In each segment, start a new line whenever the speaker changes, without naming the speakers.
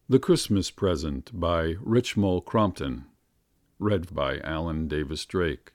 The Christmas Present by Richmal Crompton. Read by Alan Davis Drake.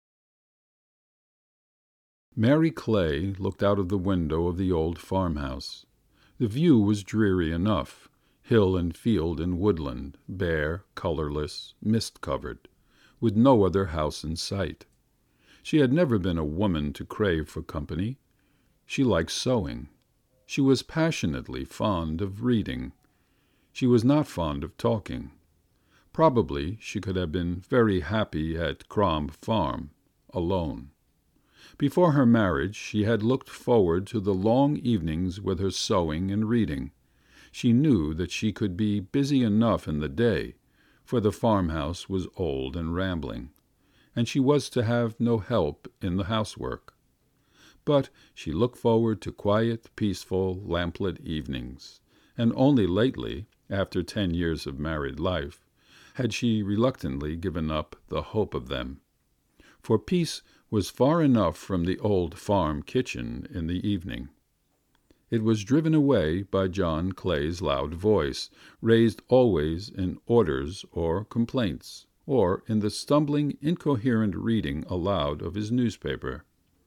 Mary Clay looked out of the window of the old farmhouse. The view was dreary enough, hill and field and woodland, bare, colourless, mist-covered, with no other house in sight. She had never been a woman to crave for company. She liked sewing. She was passionately fond of reading. She was not fond of talking. Probably she could have been very happy at Crom Farm, alone. Before her marriage she had looked forward to the long evenings with her sewing and reading. She knew that she could be busy enough in the day, for the farmhouse was old and rambling, and she was to have no help in the housework. But she looked forward to quiet, peaceful, lamplit evenings, and only lately, after 10 years of married life, had she reluctantly given up the hope of them. For peace was far enough from the old farm kitchen in the evening. It was driven away by John Clay's loud voice, raised always in orders or complaints, or in the stumbling, incoherent reading aloud of his newspaper.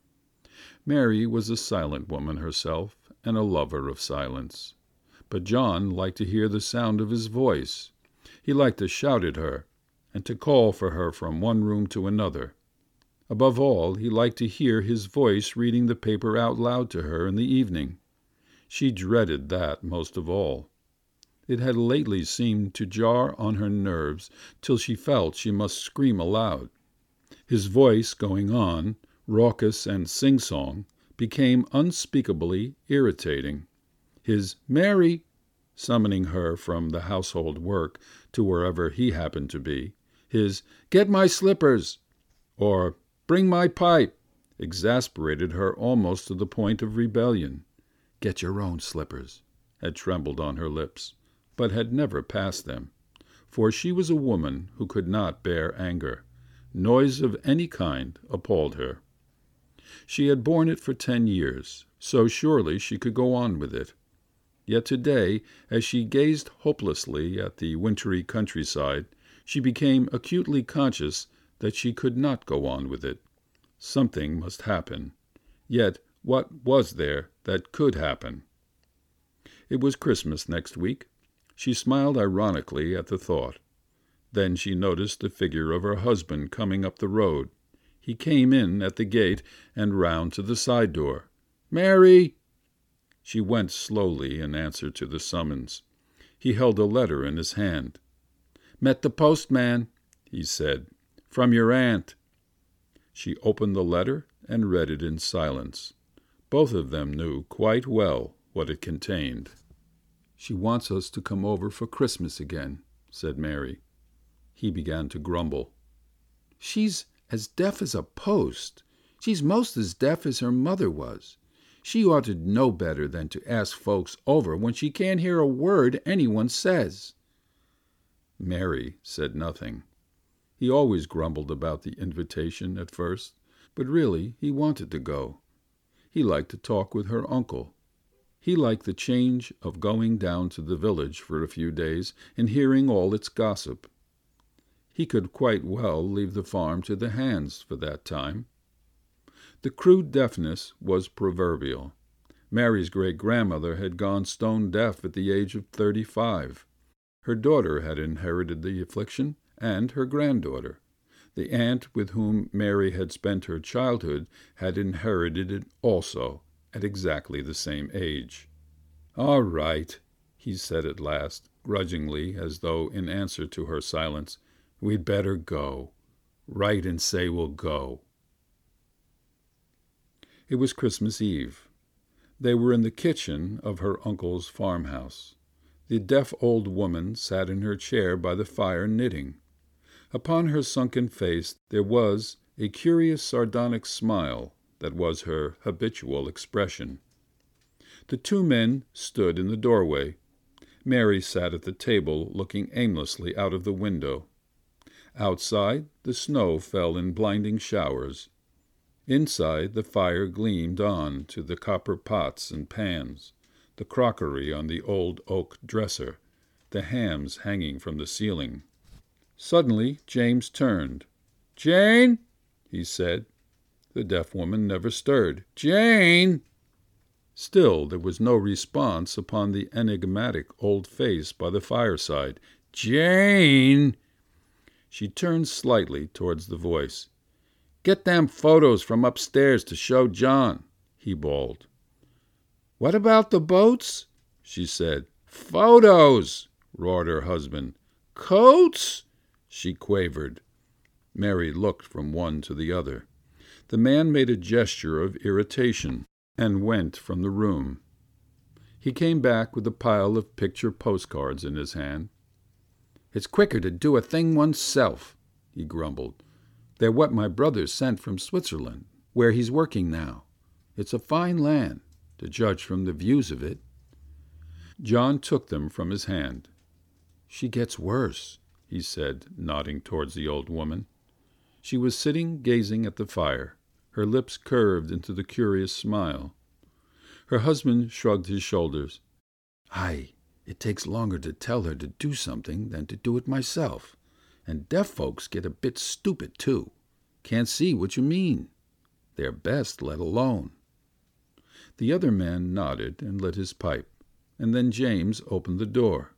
Mary was a silent woman herself, and a lover of silence. But John liked to hear the sound of his voice. He liked to shout at her, and to call for her from one room to another. Above all, he liked to hear his voice reading the paper out loud to her in the evening. She dreaded that most of all. It had lately seemed to jar on her nerves till she felt she must scream aloud. His voice going on, raucous and sing-song, became unspeakably irritating. His "Mary," summoning her from the household work to wherever he happened to be, his "Get my slippers," or "Bring my pipe," exasperated her almost to the point of rebellion. "Get your own slippers," had trembled on her lips, but had never passed them, for she was a woman who could not bear anger. Noise of any kind appalled her. She had borne it for 10 years, so surely she could go on with it. Yet today, as she gazed hopelessly at the wintry countryside, she became acutely conscious that she could not go on with it. Something must happen. Yet what was there that could happen? It was Christmas next week. She smiled ironically at the thought. Then she noticed the figure of her husband coming up the road. He came in at the gate and round to the side door. "Mary!" She went slowly in answer to the summons. He held a letter in his hand. "Met the postman," he said. "From your aunt." She opened the letter and read it in silence. Both of them knew quite well what it contained. "She wants us to come over for Christmas again," said Mary. He began to grumble. "She's as deaf as a post. She's most as deaf as her mother was. She ought to know better than to ask folks over when she can't hear a word anyone says." Mary said nothing. He always grumbled about the invitation at first, but really he wanted to go. He liked to talk with her uncle. He liked the change of going down to the village for a few days and hearing all its gossip. He could quite well leave the farm to the hands for that time. The crude deafness was proverbial. Mary's great-grandmother had gone stone deaf at the age of 35. Her daughter had inherited the affliction, and her granddaughter. The aunt with whom Mary had spent her childhood had inherited it also, at exactly the same age. "All right," he said at last, grudgingly, as though in answer to her silence. "We'd better go. Write and say we'll go." It was Christmas Eve. They were in the kitchen of her uncle's farmhouse. The deaf old woman sat in her chair by the fire knitting. Upon her sunken face there was a curious sardonic smile that was her habitual expression. The two men stood in the doorway. Mary sat at the table looking aimlessly out of the window. Outside, the snow fell in blinding showers. Inside, the fire gleamed on to the copper pots and pans, the crockery on the old oak dresser, the hams hanging from the ceiling. Suddenly James turned. "Jane!" he said. The deaf woman never stirred. "Jane!" Still there was no response upon the enigmatic old face by the fireside. "Jane!" She turned slightly towards the voice. "Get them photos from upstairs to show John," he bawled. "What about the boats?" she said. "Photos!" roared her husband. "Coats?" she quavered. Mary looked from one to the other. The man made a gesture of irritation and went from the room. He came back with a pile of picture postcards in his hand. "It's quicker to do a thing oneself," he grumbled. "They're what my brother sent from Switzerland, where he's working now. It's a fine land, to judge from the views of it." John took them from his hand. "She gets worse," he said, nodding towards the old woman. She was sitting gazing at the fire, her lips curved into the curious smile. Her husband shrugged his shoulders. It takes longer to tell her to do something than to do it myself. And deaf folks get a bit stupid, too. Can't see what you mean. They're best let alone." The other man nodded and lit his pipe, and then James opened the door.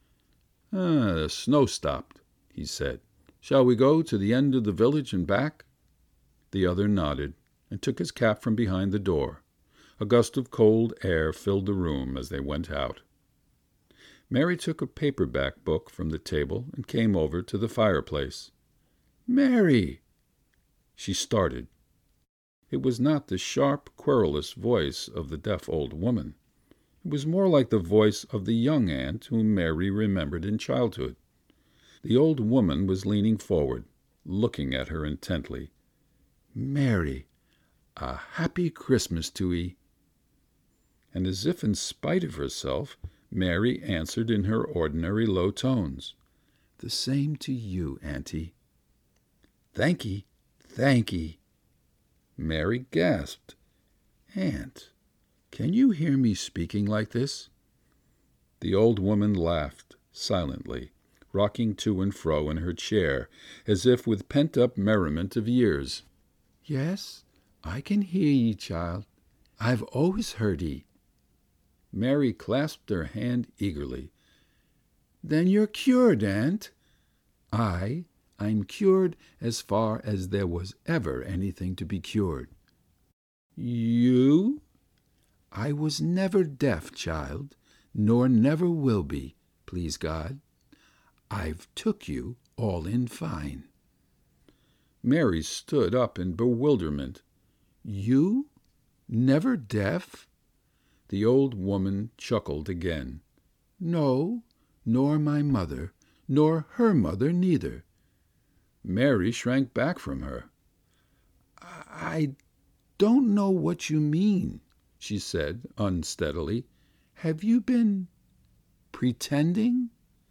"The snow stopped," he said. "Shall we go to the end of the village and back?" The other nodded and took his cap from behind the door. A gust of cold air filled the room as they went out. Mary took a paperback book from the table and came over to the fireplace. "Mary!" She started. It was not the sharp, querulous voice of the deaf old woman. It was more like the voice of the young aunt whom Mary remembered in childhood. The old woman was leaning forward, looking at her intently. "Mary, a happy Christmas to 'ee!" And as if in spite of herself, Mary answered in her ordinary low tones. "The same to you, auntie." "Thank'ee, thank'ee." Mary gasped. "Aunt, can you hear me speaking like this?" The old woman laughed silently, rocking to and fro in her chair as if with pent-up merriment of years. "Yes, I can hear ye, child. I've always heard ye." Mary clasped her hand eagerly. "Then you're cured, aunt." I'm cured as far as there was ever anything to be cured." "You?" "I was never deaf, child, nor never will be, please God. I've took you all in fine." Mary stood up in bewilderment. "You? Never deaf?" The old woman chuckled again. "No, nor my mother, nor her mother neither." Mary shrank back from her. "I don't know what you mean," she said unsteadily. "Have you been pretending?"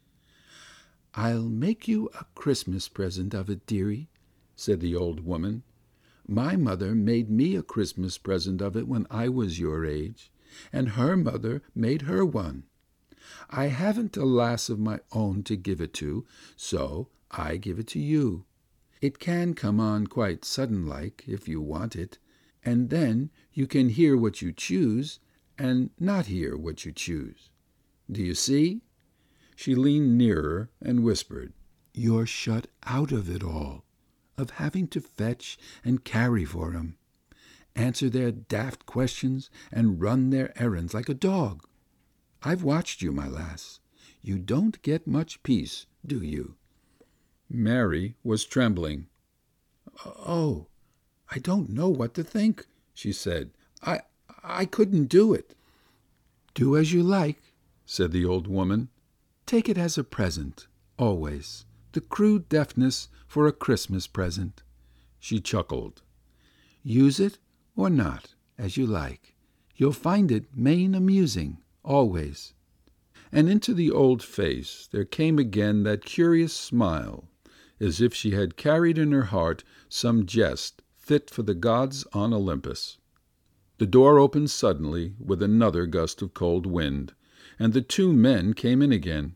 "I'll make you a Christmas present of it, dearie," said the old woman. "My mother made me a Christmas present of it when I was your age, and her mother made her one. I haven't a lass of my own to give it to, so I give it to you. It can come on quite sudden-like, if you want it, and then you can hear what you choose and not hear what you choose. Do you see?" She leaned nearer and whispered, "You're shut out of it all, of having to fetch and carry for 'em, answer their daft questions and run their errands like a dog. I've watched you, my lass. You don't get much peace, do you?" Mary was trembling. "Oh, I don't know what to think," she said. I couldn't do it." "Do as you like," said the old woman. "Take it as a present, always. The crude deafness for a Christmas present." She chuckled. "Use it or not, as you like. You'll find it main amusing, always." And into the old face there came again that curious smile, as if she had carried in her heart some jest fit for the gods on Olympus. The door opened suddenly with another gust of cold wind, and the two men came in again,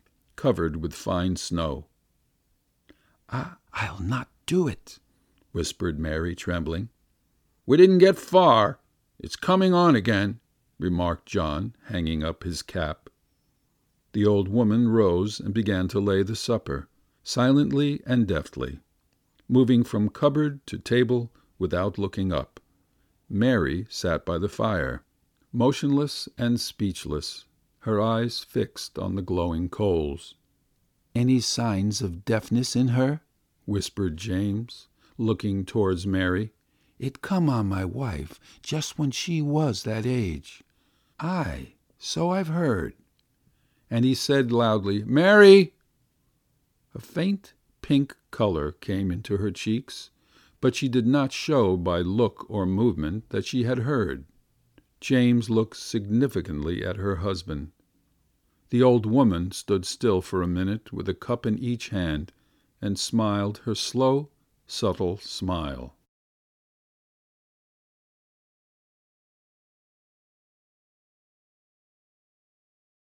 covered with fine snow. "I'll not do it," whispered Mary, trembling. "We didn't get far. It's coming on again," remarked John, hanging up his cap. The old woman rose and began to lay the supper, silently and deftly, moving from cupboard to table without looking up. Mary sat by the fire, motionless and speechless, her eyes fixed on the glowing coals. "Any signs of deafness in her?" whispered James, looking towards Mary. "It come on my wife just when she was that age. Aye, so I've heard." And he said loudly, "Mary!" A faint pink color came into her cheeks, but she did not show by look or movement that she had heard. James looked significantly at her husband. The old woman stood still for a minute with a cup in each hand and smiled her slow, subtle smile.